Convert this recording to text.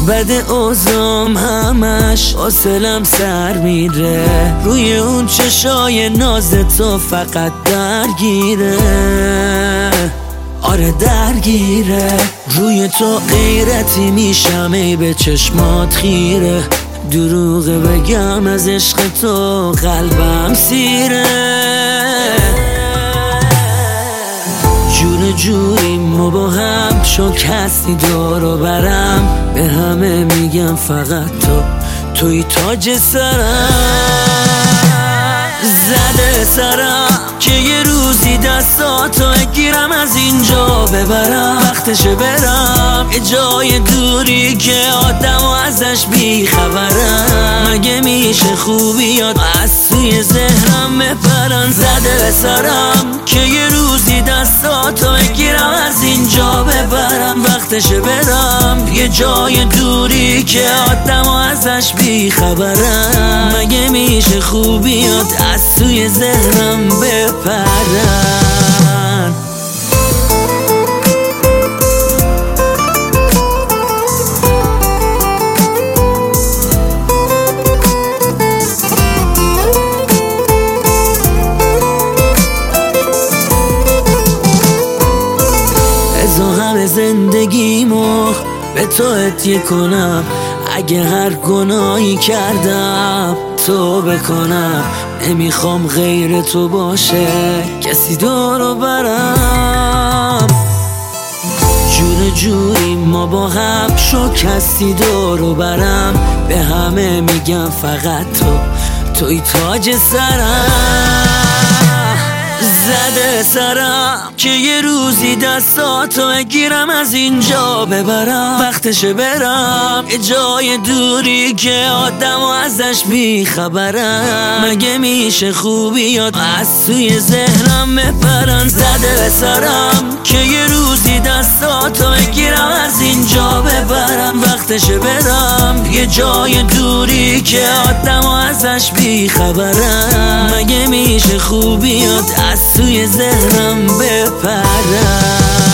بعد اوزام همش حوصلم سر میره، روی اون چشای ناز تو فقط درگیره. آره درگیره، روی تو غیرتی میشم ای به چشمات خیره. دروغه بگم از عشق تو قلبم سیره. جوری ما با هم چون کسی دور برم، به همه میگم فقط توی تاج سرم. زده سرم که یه روزی دستاتو گیرم از اینجا ببرم، وقتشه برم یه جای دوری که آدم و ازش بیخبرم. مگه میشه خوبیات از توی ذهنم بپرن؟ زده سرم که یه روزی دستاتو بگیرم از اینجا ببرم، وقتشه برم یه جای دوری که آدم و ازش بیخبرم. مگه میشه خوبیات از توی ذهنم بپرن؟ زندگیمو به تو هدیه کنم، اگه هر گناهی کردم تو بکنم. نمیخوام غیر تو باشه کسی دورو برم. جوری ما با هم شکستی دورو برم، به همه میگم فقط توی تاج سرم. زده سرم که یه روزی دستاتو بگیرم از اینجا ببرم، وقتشه برم یه جای دوری که آدم و ازش بیخبرم. مگه میشه خوبیات از توی ذهنم بپرن؟ زده سرم که یه روزی دستاتو بگیرم از اینجا ببرم، وقتشه برم یه جای دوری که آدم و ازش بیخبرم. مگه میشه خوبیات از توی ذهنم بپرن؟